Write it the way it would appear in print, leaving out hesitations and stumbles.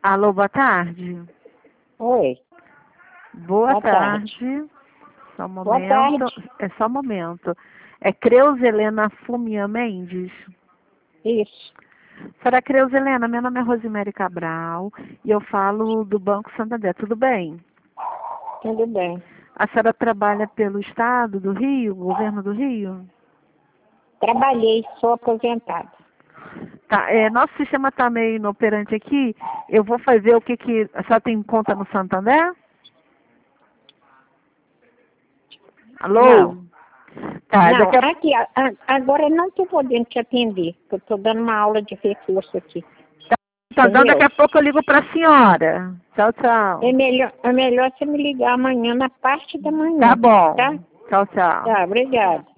Alô, boa tarde. Oi. Boa tarde. Só um momento. Boa tarde. É só um momento. É Creuzelena Fumian Mendes? Isso. Senhora Creuzelena, meu nome é Rosemary Cabral e eu falo do Banco Santander. Tudo bem? Tudo bem. A senhora trabalha pelo Estado do Rio, governo do Rio? Trabalhei, sou aposentada. Tá, nosso sistema está meio inoperante aqui. Eu vou fazer o que a senhora tem conta no Santander? Alô? Não. Tá, Não, daqui a... aqui, agora eu não estou podendo te atender, porque eu estou dando uma aula de reforço aqui. Tá, então daqui Entendeu? a pouco eu ligo para a senhora. Tchau, tchau. É melhor você me ligar amanhã, na parte da manhã. Tá bom. Tá? Tchau, tchau. Tá, obrigada.